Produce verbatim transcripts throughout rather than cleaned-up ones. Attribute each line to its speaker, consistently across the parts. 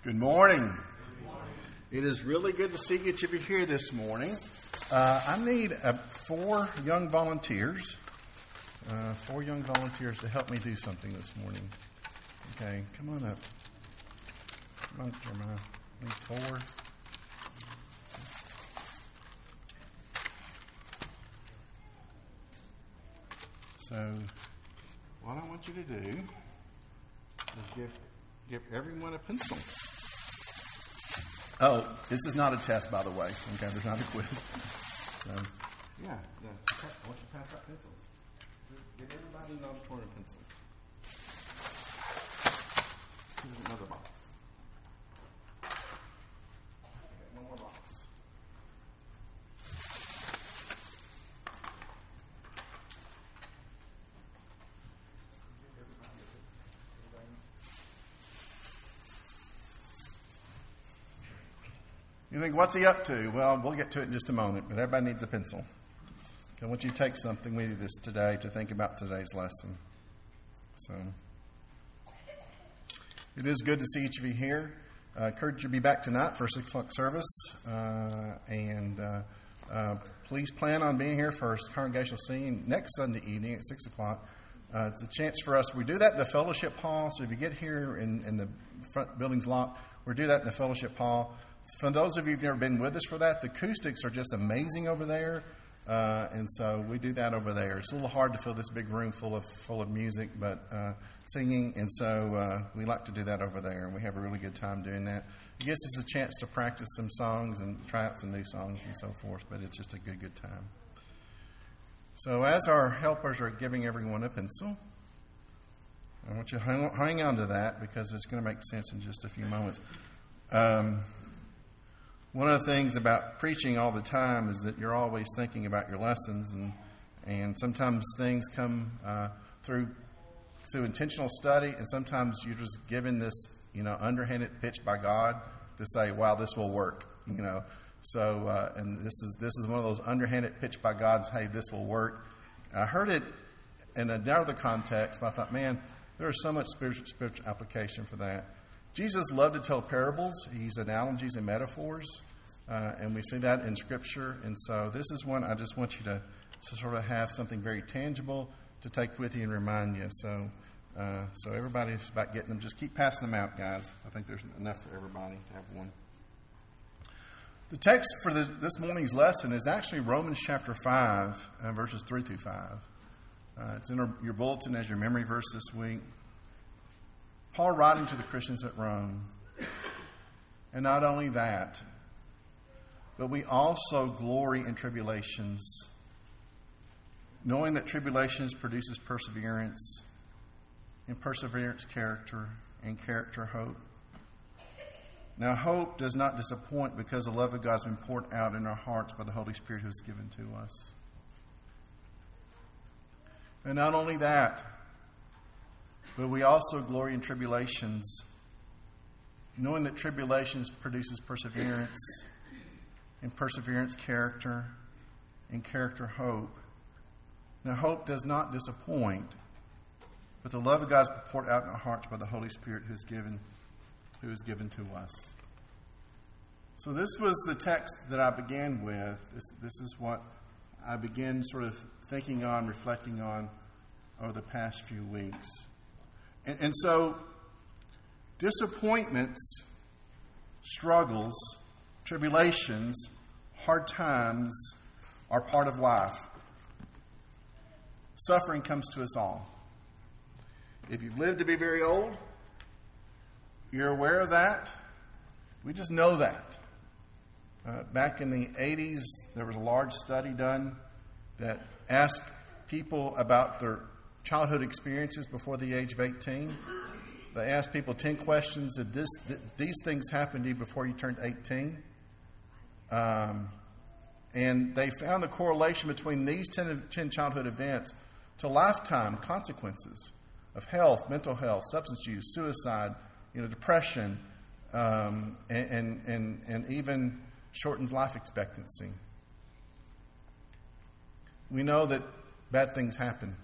Speaker 1: Good morning. Good morning. It is really good to see each of you here this morning. Uh, I need uh, four young volunteers, uh, four young volunteers to help me do something this morning. Okay, come on up. Come on, Jeremiah. I need four. So, what I want you to do is give give everyone a pencil. Oh, this is not a test, by the way. Okay, there's not a quiz. So, yeah, yeah. I want you to pass out pencils. Give everybody an auditorium pencil. Here's another box. Okay, one more box. You think, what's he up to? Well, we'll get to it in just a moment, but everybody needs a pencil. I want you to take something with you this today to think about today's lesson. So, it is good to see each of you here. I uh, encourage you to be back tonight for a six o'clock service. Uh, and uh, uh, please plan on being here for congregational singing next Sunday evening at six o'clock. Uh, it's a chance for us. We do that in the fellowship hall. So if you get here and, and the front building's locked, we do that in the fellowship hall. For those of you who've never been with us for that, the acoustics are just amazing over there, uh, and so we do that over there. It's a little hard to fill this big room full of full of music, but uh, singing, and so uh, we like to do that over there, and we have a really good time doing that. It gives us a chance to practice some songs and try out some new songs and so forth, but it's just a good, good time. So as our helpers are giving everyone a pencil, I want you to hang, hang on to that because it's going to make sense in just a few moments. Um, One of the things about preaching all the time is that you're always thinking about your lessons, and and sometimes things come uh, through through intentional study, and sometimes you're just given this, you know, underhanded pitch by God to say, "Wow, this will work," you know. So, uh, and this is this is one of those underhanded pitch by God, "Hey, this will work." I heard it in another context, but I thought, man, there is so much spiritual spiritual application for that. Jesus loved to tell parables. He used analogies and metaphors, uh, and we see that in Scripture. And so this is one I just want you to, to sort of have something very tangible to take with you and remind you. So uh, so everybody's about getting them. Just keep passing them out, guys. I think there's enough for everybody to have one. The text for the, this morning's lesson is actually Romans chapter five, uh, verses three through five. Uh, it's in your bulletin as your memory verse this week. Paul writing to the Christians at Rome. And not only that, but we also glory in tribulations, knowing that tribulations produces perseverance, and perseverance character, and character hope. Now hope does not disappoint because the love of God has been poured out in our hearts by the Holy Spirit who is given to us. And not only that, but we also glory in tribulations, knowing that tribulations produces perseverance, and perseverance character, and character hope. Now hope does not disappoint, but the love of God is poured out in our hearts by the Holy Spirit who is given, who is given to us. So this was the text that I began with. This, this is what I began sort of thinking on, reflecting on over the past few weeks. And, and so, disappointments, struggles, tribulations, hard times are part of life. Suffering comes to us all. If you've lived to be very old, you're aware of that. We just know that. Uh, back in the eighties, there was a large study done that asked people about their childhood experiences before the age of eighteen. They asked people ten questions. Did this, th- these things happen to you before you turned eighteen? Um, and they found the correlation between these ten, ten childhood events to lifetime consequences of health, mental health, substance use, suicide, you know, depression, um, and, and, and, and even shortened life expectancy. We know that bad things happen.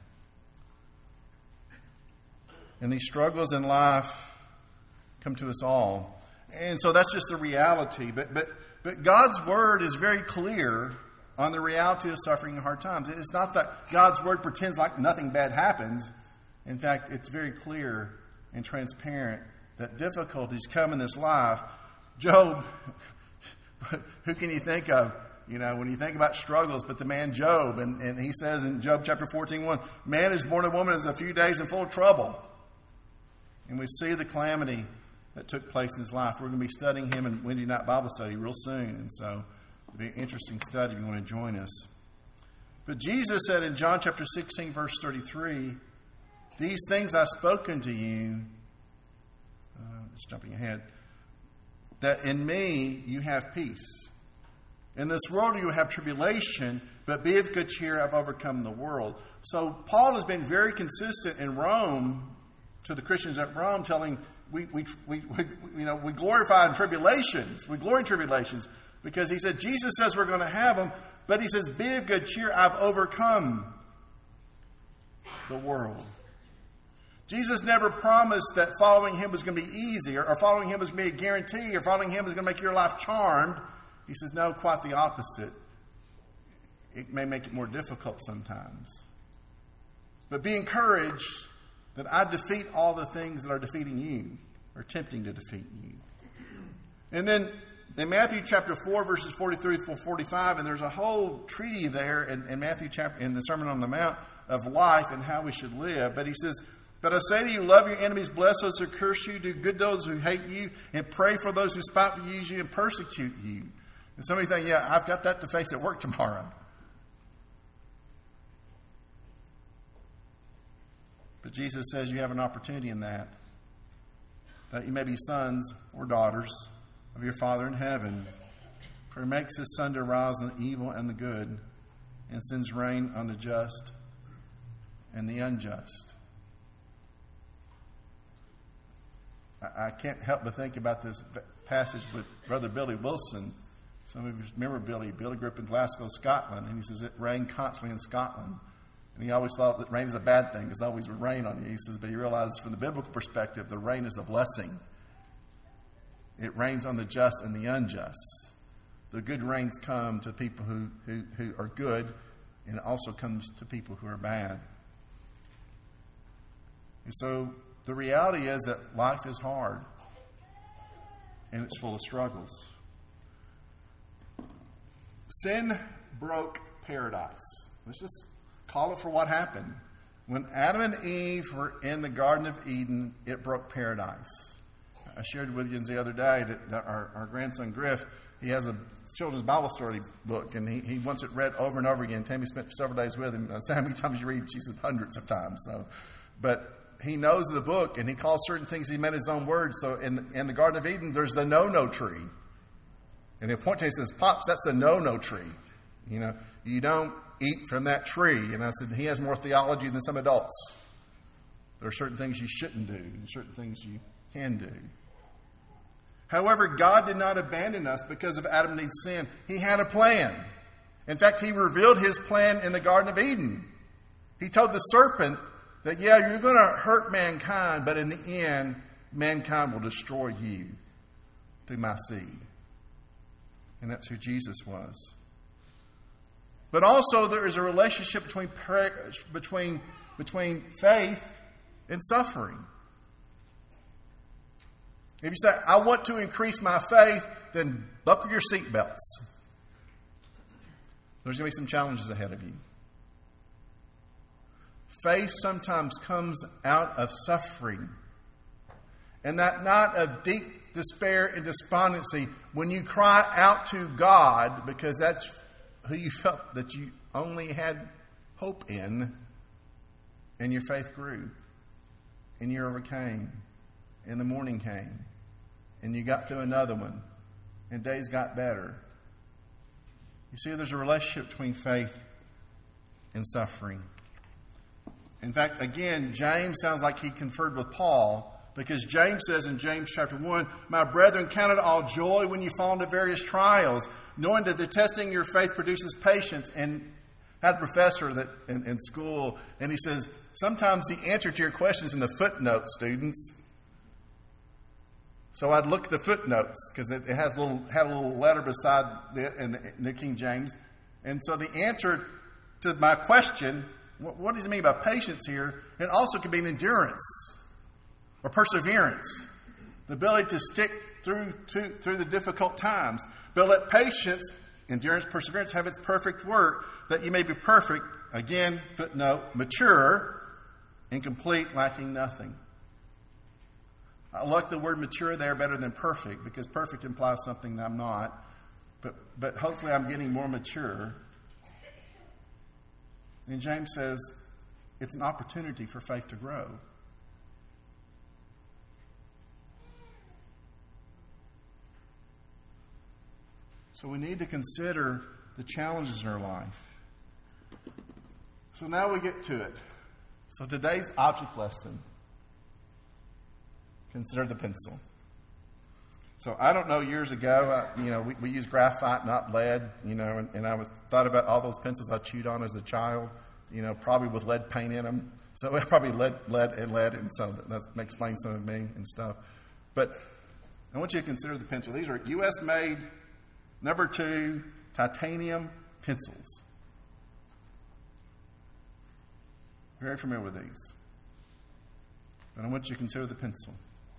Speaker 1: And these struggles in life come to us all. And so that's just the reality. But but but God's word is very clear on the reality of suffering and hard times. It's not that God's word pretends like nothing bad happens. In fact, it's very clear and transparent that difficulties come in this life. Job, who can you think of, you know, when you think about struggles, but the man Job, and, and he says in Job chapter fourteen, one, man is born of woman is a few days and full of trouble. And we see the calamity that took place in his life. We're going to be studying him in Wednesday night Bible study real soon, and so it'll be an interesting study if you want to join us. But Jesus said in John chapter sixteen, verse thirty-three, these things I've spoken to you, uh, just jumping ahead, that in me you have peace. In this world you have tribulation, but be of good cheer, I've overcome the world. So Paul has been very consistent in Rome, to the Christians at Rome, telling we we we, we you know we glorify in tribulations, we glory in tribulations, because he said Jesus says we're going to have them, but he says be of good cheer, I've overcome the world. Jesus never promised that following him was going to be easy, or, or following him was going to be a guarantee, or following him was going to make your life charmed. He says, no, quite the opposite. It may make it more difficult sometimes. But be encouraged that I defeat all the things that are defeating you, or attempting to defeat you. And then in Matthew chapter four, verses forty-three through forty-five, and there's a whole treaty there in, in Matthew chapter, in the Sermon on the Mount, of life and how we should live. But he says, but I say to you, love your enemies, bless those who curse you, do good to those who hate you, and pray for those who spitefully use you and persecute you. And somebody think, yeah, I've got that to face at work tomorrow. But Jesus says you have an opportunity in that. That you may be sons or daughters of your Father in heaven. For he makes his sun to rise on the evil and the good, and sends rain on the just and the unjust. I can't help but think about this passage with Brother Billy Wilson. Some of you remember Billy. Billy grew up in Glasgow, Scotland, and he says it rained constantly in Scotland. And he always thought that rain is a bad thing, because it always would rain on you. He says, but he realizes from the biblical perspective, the rain is a blessing. It rains on the just and the unjust. The good rains come to people who, who, who are good, and it also comes to people who are bad. And so the reality is that life is hard, and it's full of struggles. Sin broke paradise. Let's just call it for what happened. When Adam and Eve were in the Garden of Eden, it broke paradise. I shared with you the other day that our, our grandson Griff, he has a children's Bible story book, and he, he wants it read over and over again. Tammy spent several days with him. I said, how many times you read? She said hundreds of times. So, but he knows the book, and he calls certain things he meant his own words. So in, in the Garden of Eden, there's the no-no tree. And he'll point to it and says, Pops, that's a no-no tree. You know, you don't eat from that tree. And I said, he has more theology than some adults. There are certain things you shouldn't do, and certain things you can do. However, God did not abandon us because of Adam and Eve's sin. He had a plan. In fact, he revealed his plan in the Garden of Eden. He told the serpent that, yeah, you're going to hurt mankind, but in the end, mankind will destroy you through my seed. And that's who Jesus was. But also there is a relationship between between between faith and suffering. If you say, I want to increase my faith, then buckle your seatbelts. There's going to be some challenges ahead of you. Faith sometimes comes out of suffering. And that not of deep despair and despondency when you cry out to God, because that's who you felt that you only had hope in, and your faith grew, and you overcame, and the morning came, and you got through another one, and days got better. You see, there's a relationship between faith and suffering. In fact, again, James sounds like he conferred with Paul, because James says in James chapter one, my brethren, count it all joy when you fall into various trials, knowing that the testing of your faith produces patience. And I had a professor that in, in school, and he says, sometimes the answer to your questions in the footnote, students. So I'd look at the footnotes because it, it has a little had a little letter beside it in the New King James. And so the answer to my question, what, what does it mean by patience here? It also could be an endurance or perseverance, the ability to stick through to, through the difficult times. But let patience, endurance, perseverance have its perfect work, that you may be perfect. Again, footnote, mature and complete, lacking nothing. I like the word mature there better than perfect, because perfect implies something that I'm not. But but hopefully I'm getting more mature. And James says it's an opportunity for faith to grow. So we need to consider the challenges in our life. So now we get to it. So today's object lesson. Consider the pencil. So I don't know, years ago, I, you know, we, we used graphite, not lead, you know, and, and I was, thought about all those pencils I chewed on as a child, you know, probably with lead paint in them. So it probably lead, lead and lead, and so that, that explains some of me and stuff. But I want you to consider the pencil. These are U S made, number two, titanium pencils. Very familiar with these. But I want you to consider the pencil.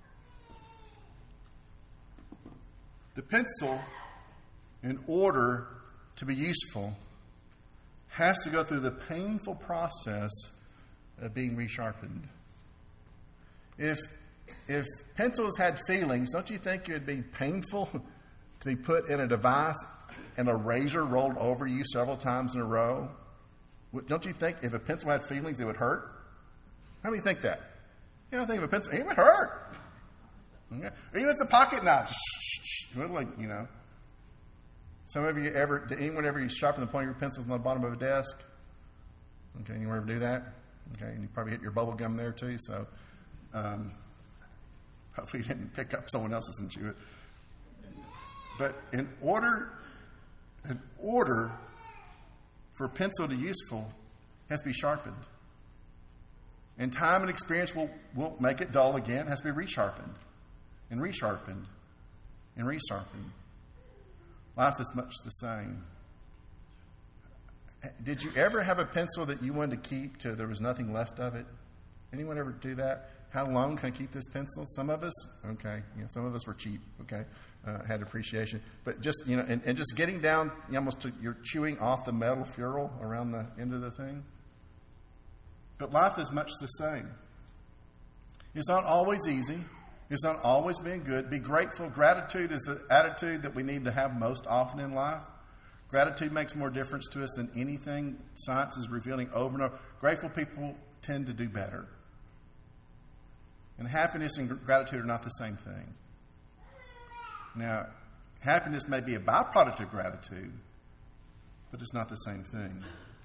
Speaker 1: The pencil, in order to be useful, has to go through the painful process of being resharpened. If if pencils had feelings, don't you think it would be painful to be put in a device and a razor rolled over you several times in a row? Don't you think if a pencil had feelings, it would hurt? How many think that? You don't think of a pencil, it would hurt. Okay. Or even if it's a pocket knife. Like, you know. Some of you ever, did anyone ever sharpen the point of your pencils on the bottom of a desk? Okay, anyone ever do that? Okay, and you probably hit your bubble gum there too, so um, hopefully you didn't pick up someone else's and chew it. But in order, in order for a pencil to be useful, it has to be sharpened. And time and experience will, will make it dull again. It has to be resharpened. And resharpened. And resharpened. Life is much the same. Did you ever have a pencil that you wanted to keep till there was nothing left of it? Anyone ever do that? How long can I keep this pencil? Some of us, okay, you know, some of us were cheap, okay, uh, had appreciation. But just, you know, and, and just getting down, you almost to, you're chewing off the metal ferrule around the end of the thing. But life is much the same. It's not always easy. It's not always being good. Be grateful. Gratitude is the attitude that we need to have most often in life. Gratitude makes more difference to us than anything science is revealing over and over. Grateful people tend to do better. And happiness and gratitude are not the same thing. Now, happiness may be a byproduct of gratitude, but it's not the same thing.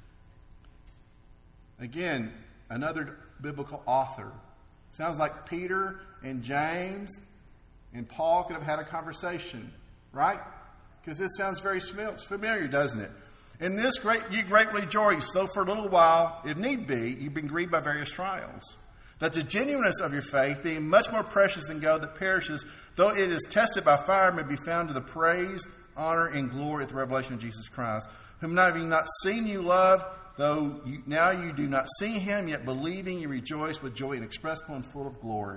Speaker 1: Again, another biblical author. Sounds like Peter and James and Paul could have had a conversation, right? Because this sounds very familiar, doesn't it? In this great, you greatly rejoice, though for a little while, if need be, you've been grieved by various trials. That the genuineness of your faith, being much more precious than gold that perishes, though it is tested by fire, may be found to the praise, honor, and glory at the revelation of Jesus Christ, whom not having not seen you love, though you, now you do not see him, yet believing you rejoice with joy inexpressible and full of glory.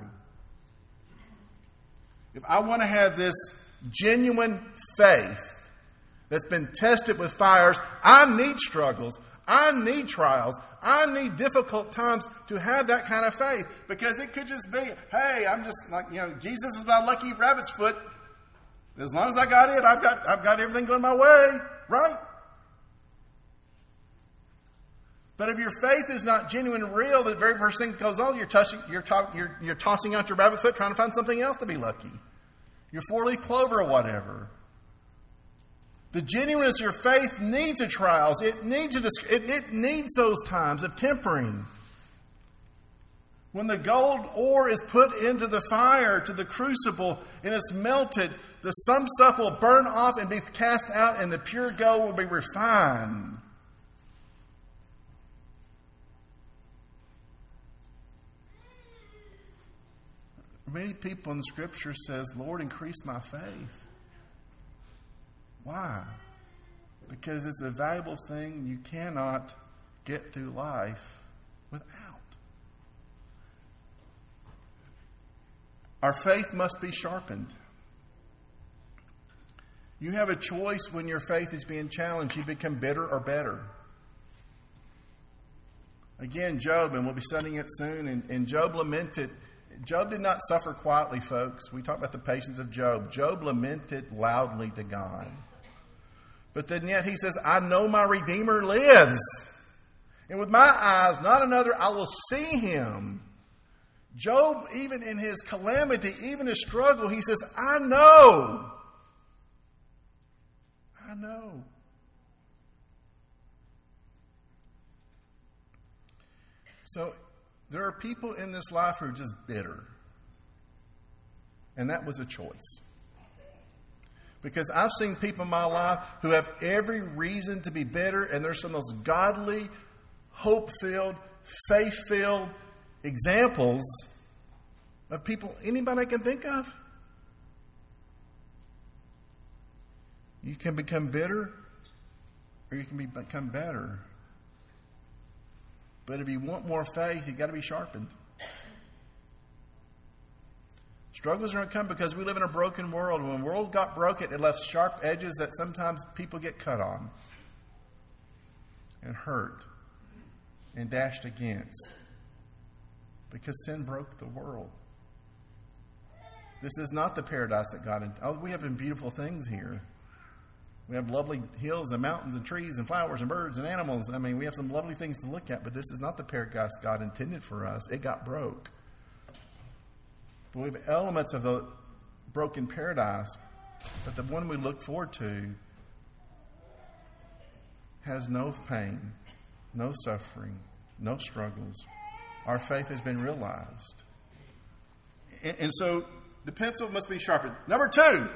Speaker 1: If I want to have this genuine faith that's been tested with fires, I need struggles. I need trials. I need difficult times to have that kind of faith. Because it could just be, hey, I'm just like, you know, Jesus is my lucky rabbit's foot. As long as I got it, I've got I've got everything going my way, right? But if your faith is not genuine and real, the very first thing that goes on, you're, touching, you're, to, you're, you're tossing out your rabbit foot trying to find something else to be lucky. Your four-leaf clover or whatever. The genuineness of your faith needs a trials. It needs, a, it, it needs those times of tempering. When the gold ore is put into the fire, to the crucible, and it's melted, the some stuff will burn off and be cast out, and the pure gold will be refined. Many people in the Scripture says, Lord, increase my faith. Why? Because it's a valuable thing you cannot get through life without. Our faith must be sharpened. You have a choice when your faith is being challenged. You become bitter or better. Again, Job, and we'll be studying it soon, and, and Job lamented. Job did not suffer quietly, folks. We talk about the patience of Job. Job lamented loudly to God. But then yet he says, I know my Redeemer lives. And with my eyes, not another, I will see him. Job, even in his calamity, even his struggle, he says, I know. I know. So there are people in this life who are just bitter. And that was a choice. Because I've seen people in my life who have every reason to be bitter, and there's some of those godly, hope-filled, faith-filled examples of people anybody can think of. You can become bitter, or you can be, become better. But if you want more faith, you've got to be sharpened. Struggles are going to come because we live in a broken world. When the world got broken, it left sharp edges that sometimes people get cut on and hurt and dashed against because sin broke the world. This is not the paradise that God intended. Oh, we have some beautiful things here. We have lovely hills and mountains and trees and flowers and birds and animals. I mean, we have some lovely things to look at, but this is not the paradise God intended for us. It got broke. But we have elements of the broken paradise, but the one we look forward to has no pain, no suffering, no struggles. Our faith has been realized. And, and so the pencil must be sharpened. Number two,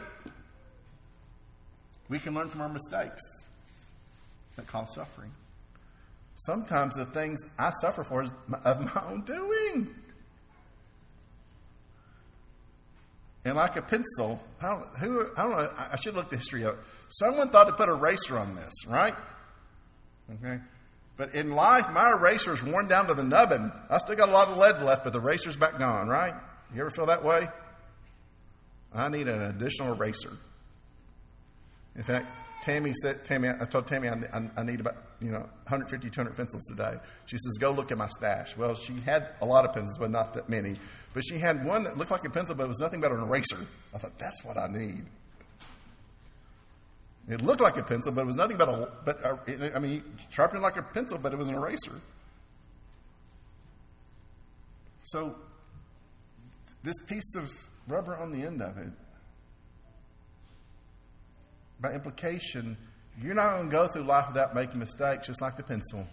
Speaker 1: we can learn from our mistakes that cause suffering. Sometimes the things I suffer for is of my own doing. And like a pencil, I don't, who, I don't know, I should look the history up. Someone thought to put an eraser on this, right? Okay. But in life, my eraser is worn down to the nubbin. I still got a lot of lead left, but the eraser's back gone, right? You ever feel that way? I need an additional eraser. In fact, Tammy said, Tammy, I told Tammy I, I need about, you know, one hundred fifty, two hundred pencils today. She says, go look at my stash. Well, she had a lot of pencils, but not that many. But she had one that looked like a pencil, but it was nothing but an eraser. I thought, that's what I need. It looked like a pencil, but it was nothing but a, but a, I mean, sharpened like a pencil, but it was an eraser. So, this piece of rubber on the end of it, by implication, you're not going to go through life without making mistakes, just like the pencil.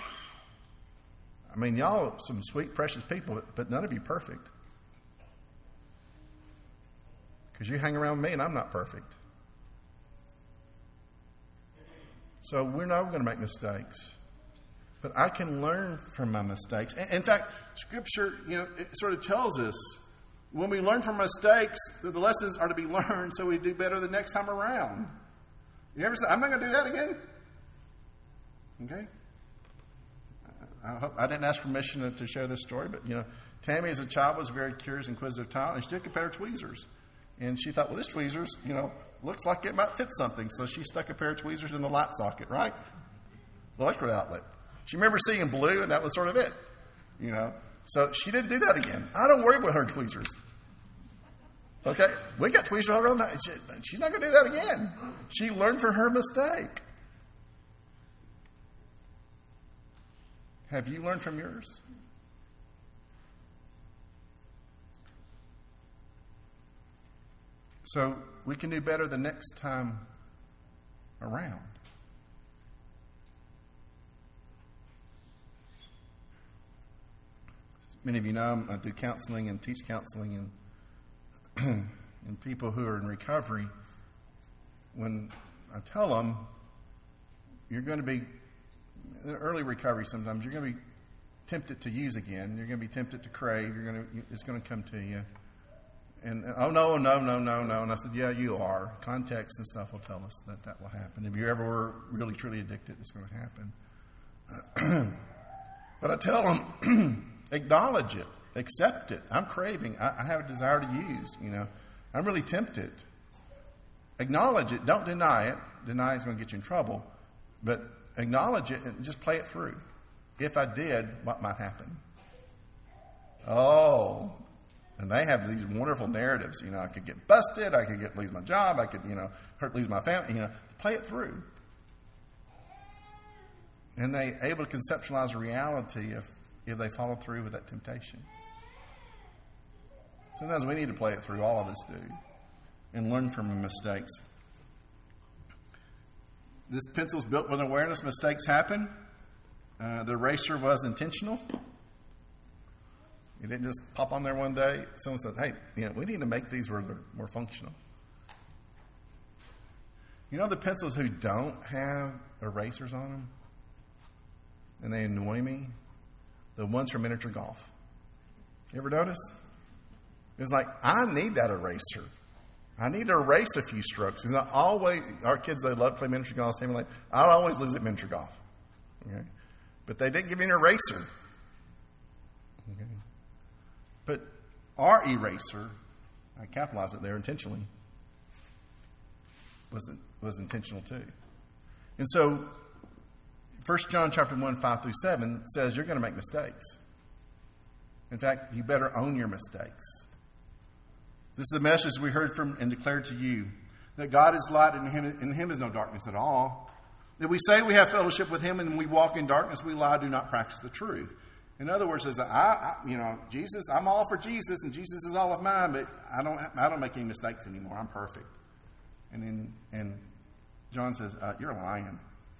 Speaker 1: I mean, y'all are some sweet, precious people, but, but none of you perfect. Because you hang around me and I'm not perfect. So we're not going to make mistakes. But I can learn from my mistakes. In fact, Scripture, you know, it sort of tells us when we learn from mistakes, that the lessons are to be learned so we do better the next time around. You ever say, I'm not going to do that again? Okay? I hope I didn't ask permission to, to share this story, but, you know, Tammy as a child was a very curious, inquisitive child, and she did compare tweezers. And she thought, well, this tweezers, you know, looks like it might fit something. So she stuck a pair of tweezers in the light socket, right? The electric outlet. She remembers seeing blue, and that was sort of it, you know. So she didn't do that again. I don't worry about her tweezers. Okay? We got tweezers all around that. She, she's not going to do that again. She learned from her mistake. Have you learned from yours? So we can do better the next time around. Many of you know I do counseling and teach counseling, and and people who are in recovery, when I tell them, you're going to be, in early recovery sometimes, you're going to be tempted to use again. You're going to be tempted to crave. You're going to, it's going to come to you. And, oh, no, no, no, no, no. And I said, yeah, you are. Context and stuff will tell us that that will happen. If you ever were really, truly addicted, it's going to happen. But I tell them, acknowledge it. Accept it. I'm craving. I, I have a desire to use, you know. I'm really tempted. Acknowledge it. Don't deny it. Deny is going to get you in trouble. But acknowledge it and just play it through. If I did, what might happen? Oh, and they have these wonderful narratives. You know, I could get busted. I could get lose my job. I could, you know, hurt, lose my family. You know, play it through. And they able to conceptualize reality if, if they follow through with that temptation. Sometimes we need to play it through. All of us do. And learn from the mistakes. This pencil's built with awareness. Mistakes happen. Uh, the eraser was intentional. It didn't just pop on there one day. Someone said, hey, you know, we need to make these more, more functional. You know the pencils who don't have erasers on them? And they annoy me? The ones from miniature golf. You ever notice? It's like, I need that eraser. I need to erase a few strokes. Because I always, our kids, they love to play miniature golf. Same like, I always lose at miniature golf. Okay? But they didn't give me an eraser. Okay? But our eraser, I capitalized it there intentionally, was, was intentional too. And so, First John chapter one, five through seven says you're going to make mistakes. In fact, you better own your mistakes. This is a message we heard from and declared to you, that God is light and in him, in him is no darkness at all. That we say we have fellowship with him and we walk in darkness, we lie, do not practice the truth. In other words, as I, I, you know, Jesus, I'm all for Jesus, and Jesus is all of mine, but I don't, I don't make any mistakes anymore. I'm perfect. And then, and John says, uh, you're lying.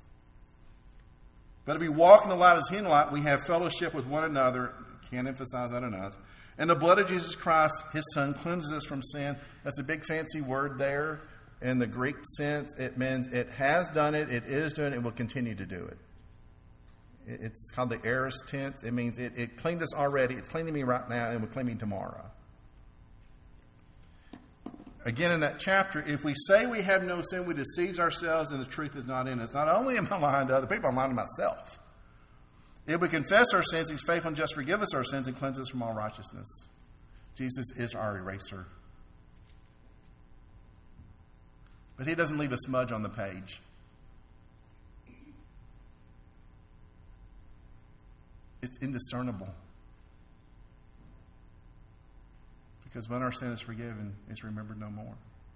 Speaker 1: But if we walk in the light as he in the light, we have fellowship with one another. Can't emphasize that enough. And the blood of Jesus Christ, his Son, cleanses us from sin. That's a big fancy word there. In the Greek sense, it means it has done it, it is doing it, it will continue to do it. It's called the aorist tense. It means it, it cleaned us already. It's cleaning me right now and will clean me tomorrow. Again, in that chapter, if we say we have no sin, we deceive ourselves and the truth is not in us. Not only am I lying to other people, I'm lying to myself. If we confess our sins, he's faithful and just forgive us our sins and cleanse us from all righteousness. Jesus is our eraser. But he doesn't leave a smudge on the page. It's indiscernible. Because when our sin is forgiven, it's remembered no more.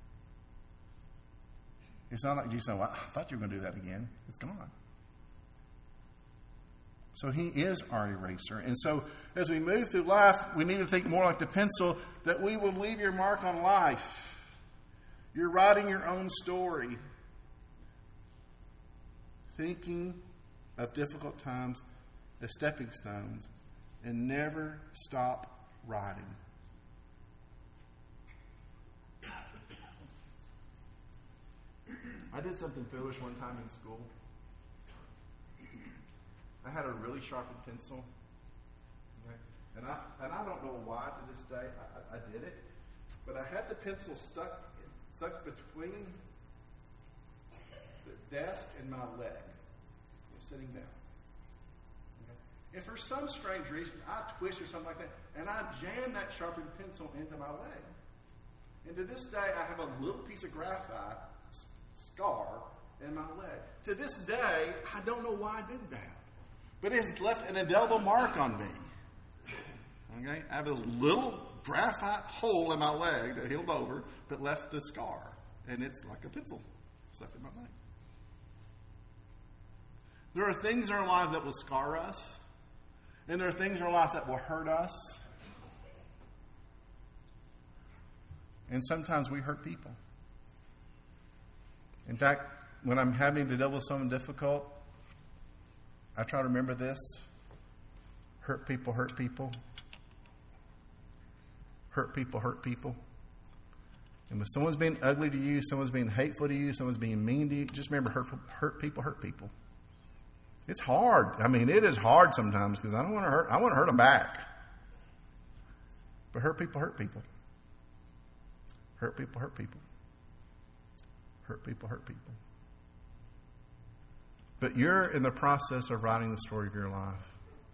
Speaker 1: It's not like Jesus said, well, I thought you were going to do that again. It's gone. So he is our eraser. And so as we move through life, we need to think more like the pencil, that we will leave your mark on life. You're writing your own story. Thinking of difficult times as stepping stones, and never stop writing. I did something foolish one time in school. I had a really sharpened pencil, okay? and I and I don't know why to this day I, I, I did it, but I had the pencil stuck stuck between the desk and my leg, sitting down. And for some strange reason, I twist or something like that, and I jam that sharpened pencil into my leg. And to this day, I have a little piece of graphite scar in my leg. To this day, I don't know why I did that. But it has left an indelible mark on me. Okay? I have a little graphite hole in my leg that healed over, but left the scar. And it's like a pencil stuck in my leg. There are things in our lives that will scar us. And there are things in our life that will hurt us. And sometimes we hurt people. In fact, when I'm having to deal with something difficult, I try to remember this. Hurt people hurt people. Hurt people hurt people. And when someone's being ugly to you, someone's being hateful to you, someone's being mean to you, just remember hurt, hurt people hurt people. It's hard. I mean, it is hard sometimes because I don't want to hurt. I want to hurt them back. But hurt people hurt people. Hurt people hurt people. Hurt people hurt people. But you're in the process of writing the story of your life.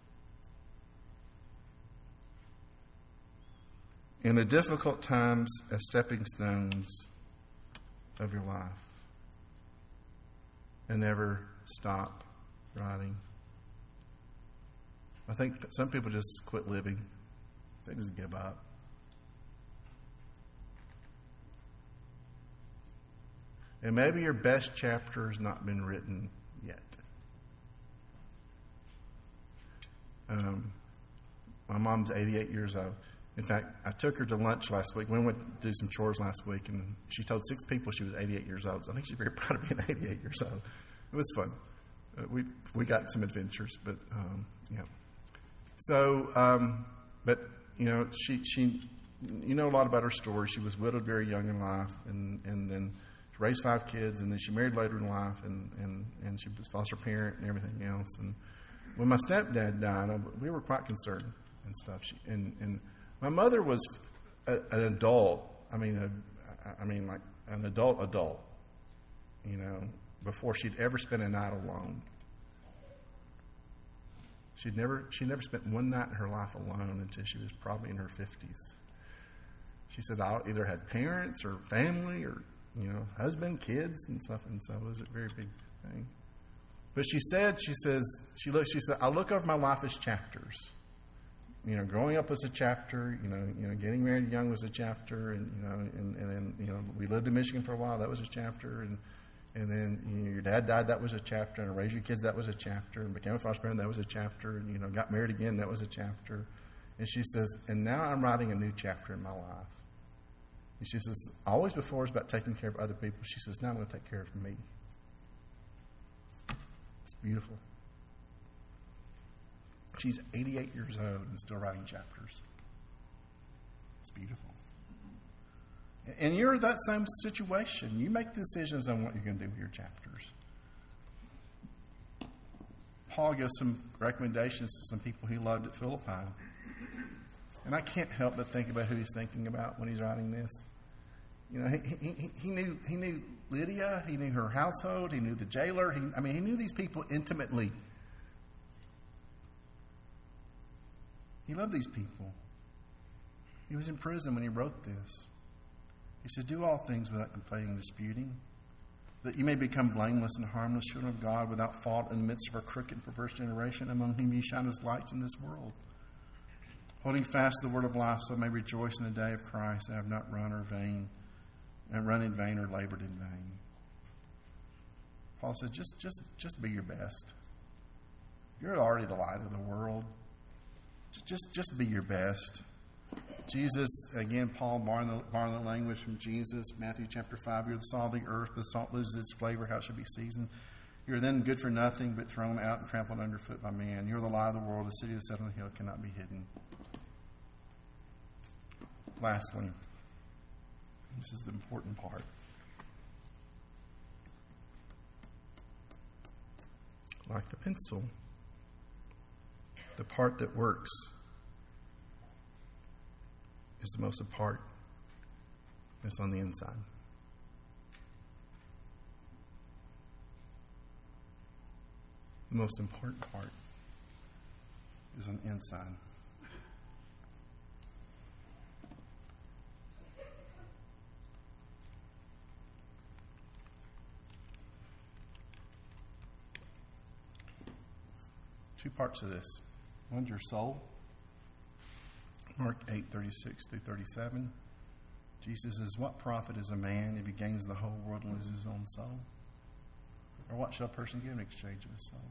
Speaker 1: In the difficult times as stepping stones of your life. And never stop writing. I think some people just quit living. They just give up. And maybe your best chapter has not been written yet. Um, my mom's eighty-eight years old. In fact, I took her to lunch last week. We went to do some chores last week, and she told six people she was eighty-eight years old. So I think she's very proud of being eighty-eight years old. It was fun. Uh, we we got some adventures, but um, yeah. So, um, but you know, she she, you know a lot about her story. She was widowed very young in life, and and then she raised five kids, and then she married later in life, and and and she was foster parent and everything else. And when my stepdad died, I, we were quite concerned and stuff. She, and and my mother was a, an adult. I mean, a, I mean, like an adult adult. You know, before she'd ever spent a night alone. She'd never she never spent one night in her life alone until she was probably in her fifties. She said, I either had parents or family or, you know, husband, kids and stuff, and so it was a very big thing. But she said, she says, she looked, she said, I look over my life as chapters. You know, growing up was a chapter, you know, you know, getting married young was a chapter, and you know, and, and then, you know, we lived in Michigan for a while, that was a chapter, and And then you know, your dad died, that was a chapter. And raised your kids, that was a chapter. And became a foster parent, that was a chapter. And, you know, got married again, that was a chapter. And she says, and now I'm writing a new chapter in my life. And she says, always before it's about taking care of other people. She says, now I'm going to take care of me. It's beautiful. She's eighty-eight years old and still writing chapters. It's beautiful. And you're in that same situation. You make decisions on what you're going to do with your chapters. Paul gives some recommendations to some people he loved at Philippi. And I can't help but think about who he's thinking about when he's writing this. You know, he, he, he, knew, he knew Lydia. He knew her household. He knew the jailer. He, I mean, he knew these people intimately. He loved these people. He was in prison when he wrote this. He said, do all things without complaining and disputing, that you may become blameless and harmless children of God without fault in the midst of a crooked and perverse generation, among whom ye shine as lights in this world, holding fast the word of life, so I may rejoice in the day of Christ, and have not run or vain, and run in vain or labored in vain. Paul said, just, just, just be your best. You're already the light of the world. Just, just be your best. Jesus, again, Paul borrowing the, borrowing the language from Jesus, Matthew chapter five, you're the salt of the earth, the salt loses its flavor, how it should be seasoned. You're then good for nothing, but thrown out and trampled underfoot by man. You're the light of the world, the city that's set on the hill cannot be hidden. Lastly, this is the important part. Like the pencil, the part that works is the most part that's on the inside. The most important part is on the inside. Two parts of this. One's your soul. Mark eight, thirty-six through thirty-seven. Jesus says, what profit is a man if he gains the whole world and loses his own soul? Or what shall a person give in exchange of his soul?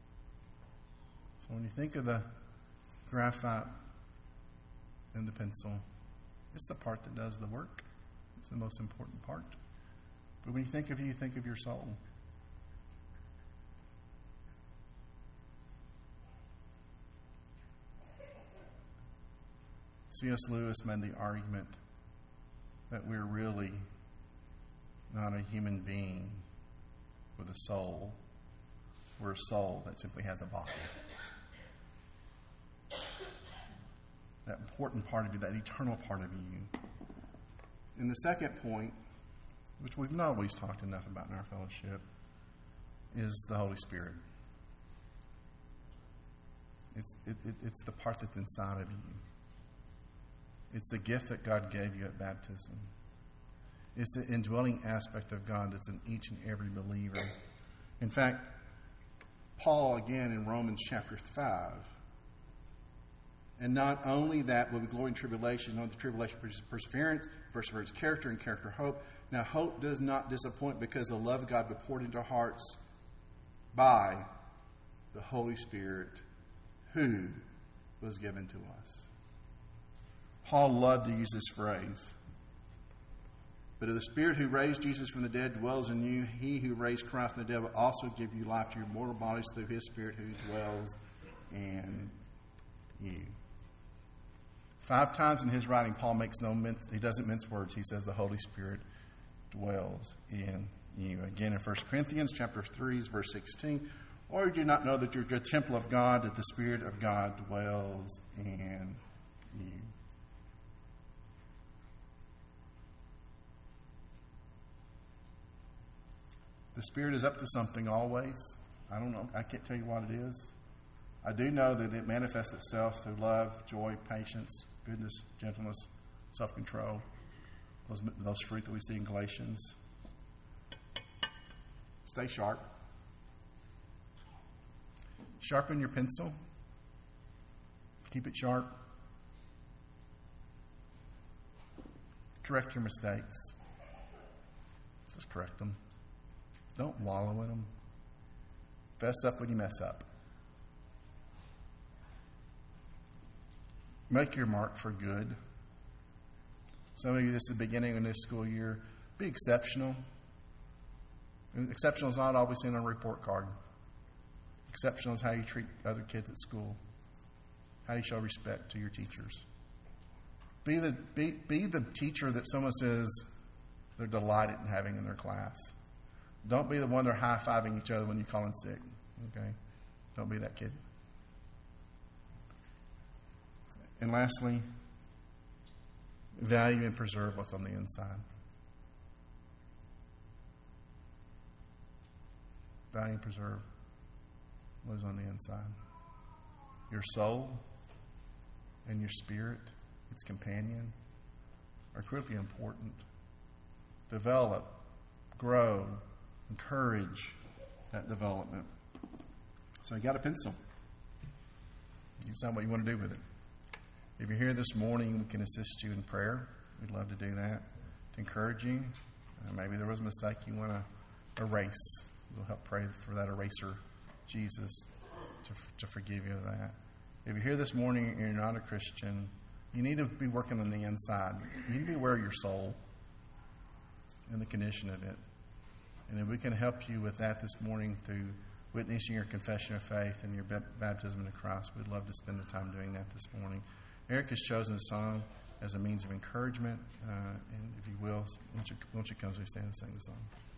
Speaker 1: So when you think of the graphite and the pencil, it's the part that does the work. It's the most important part. But when you think of you, you think of your soul. C S Lewis made the argument that we're really not a human being with a soul. We're a soul that simply has a body. That important part of you, that eternal part of you. And the second point, which we've not always talked enough about in our fellowship, is the Holy Spirit. It's, it, it, it's the part that's inside of you. It's the gift that God gave you at baptism. It's the indwelling aspect of God that's in each and every believer. In fact, Paul, again, in Romans chapter five, and not only that, will be glory in tribulation, not the tribulation produces perseverance, perseverance character, and character hope. Now, hope does not disappoint because the love of God was poured into our hearts by the Holy Spirit who was given to us. Paul loved to use this phrase. But if the Spirit who raised Jesus from the dead dwells in you, he who raised Christ from the dead will also give you life to your mortal bodies through his Spirit who dwells in you. Five times in his writing, Paul makes no mince, he doesn't mince words. He says the Holy Spirit dwells in you. Again, in First Corinthians chapter three, verse sixteen, or do you not know that you're the temple of God, that the Spirit of God dwells in you? The Spirit is up to something always. I don't know. I can't tell you what it is. I do know that it manifests itself through love, joy, patience, goodness, gentleness, self-control. Those, those fruit that we see in Galatians. Stay sharp. Sharpen your pencil. Keep it sharp. Correct your mistakes. Just correct them. Don't wallow in them. Fess up when you mess up. Make your mark for good. Some of you, this is the beginning of this school year. Be exceptional. Exceptional is not always seen on a report card. Exceptional is how you treat other kids at school. How you show respect to your teachers. Be the, be, be the teacher that someone says they're delighted in having in their class. Don't be the one they're high-fiving each other when you call in sick. Okay? Don't be that kid. And lastly, value and preserve what's on the inside. Value and preserve what is on the inside. Your soul and your spirit, its companion, are critically important. Develop, grow, encourage that development. So you got a pencil. You decide what you want to do with it. If you're here this morning, we can assist you in prayer. We'd love to do that. To encourage you. Uh, maybe there was a mistake you want to erase. We'll help pray for that eraser, Jesus, to, to forgive you of that. If you're here this morning and you're not a Christian, you need to be working on the inside. You need to be aware of your soul and the condition of it. And if we can help you with that this morning through witnessing your confession of faith and your baptism into Christ, we'd love to spend the time doing that this morning. Eric has chosen a song as a means of encouragement. Uh, and if you will, why don't you, why don't you come as we stand and sing the song?